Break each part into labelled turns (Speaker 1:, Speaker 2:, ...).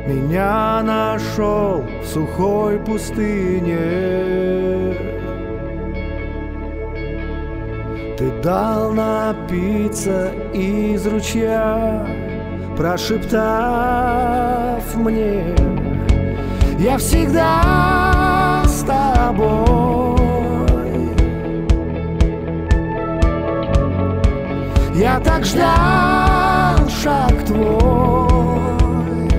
Speaker 1: меня нашел в сухой пустыне. Ты дал напиться из ручья, прошептав мне: я всегда с тобой. Я так ждал шаг твой,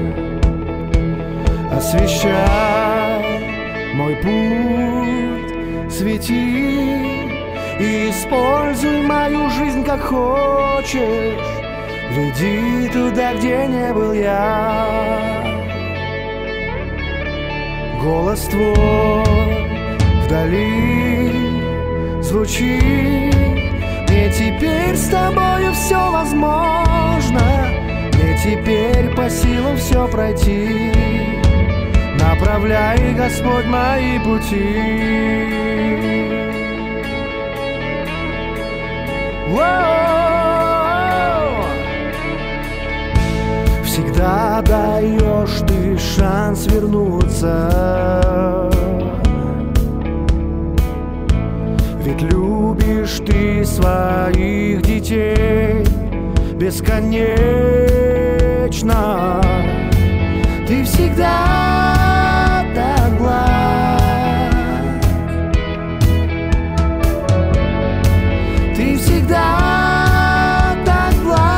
Speaker 1: освещай мой путь, свети и используй мою жизнь как хочешь. Веди туда, где не был я. Голос твой вдали звучит: мне теперь с тобою все возможно, мне теперь по силам все пройти. Направляй, Господь, мои пути. Воу! Всегда даешь ты шанс вернуться, ведь любишь ты своих детей бесконечно. Ты всегда так благ, ты всегда так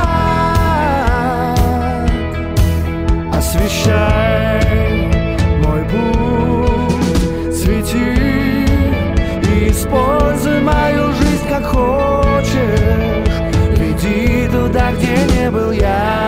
Speaker 1: благ. Освещай мой путь, свети и используй мою жизнь как хочешь. Веди туда, где не был я.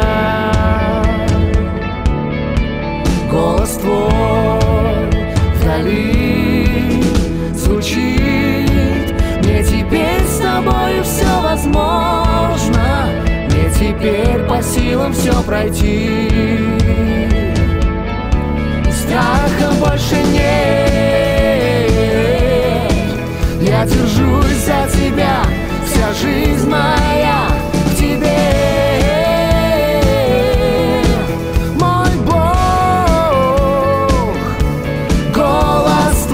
Speaker 1: Голос твой вдали звучит: мне теперь с тобою все возможно, мне теперь по силам все пройти. Страха больше нет, я держусь за тебя, вся жизнь моя в тебе. Мой Бог, голос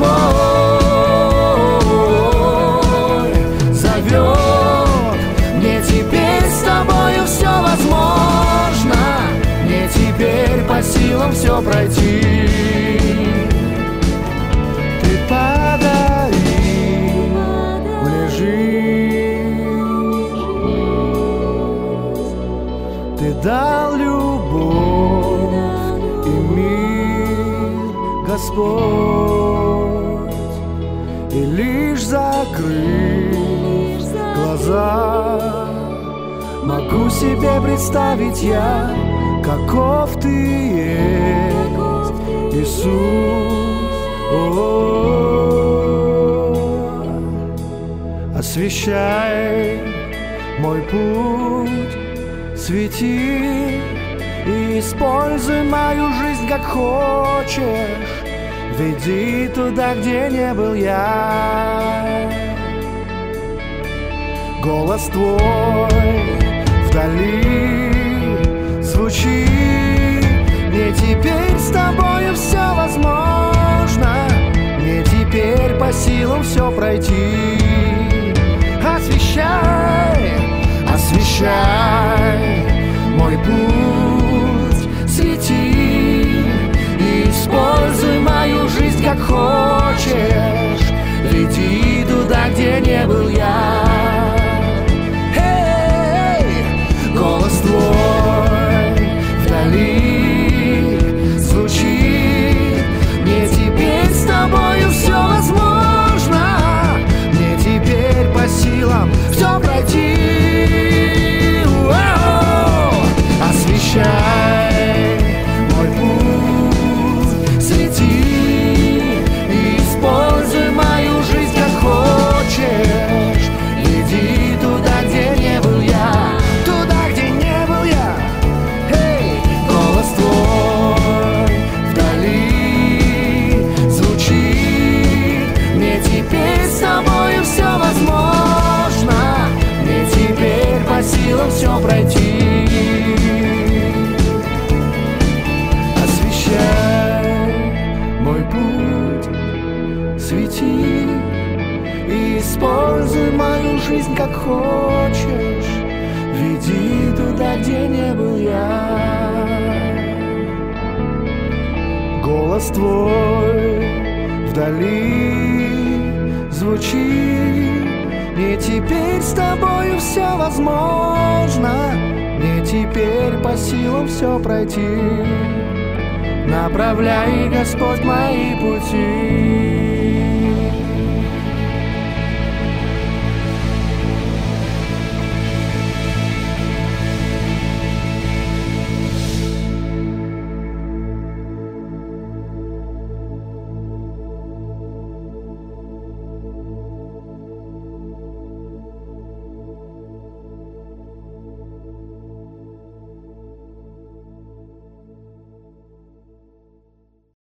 Speaker 1: твой зовет: мне теперь с тобою все возможно, мне теперь по силам все пройти. Ты подари мне жизнь, ты дал любовь и мир, Господь, и лишь закрыв глаза могу себе представить я, каков ты есть, Иисус. Освещай мой путь, свети и используй мою жизнь как хочешь. Веди туда, где не был я. Голос твой вдали звучит: мне теперь с тобою все возможно, мне теперь по силам все пройти. Освещай, освещай мой путь, свети и используй мою жизнь как хочешь. Веди туда, где не был я. Голос твой вдали звучит: мне теперь с тобою все возможно, мне теперь по силам все пройти. как хочешь, веди туда, где не был я. Голос твой вдали звучит. Мне теперь с тобою все возможно, мне теперь по силам все пройти. Направляй, Господь, мои пути.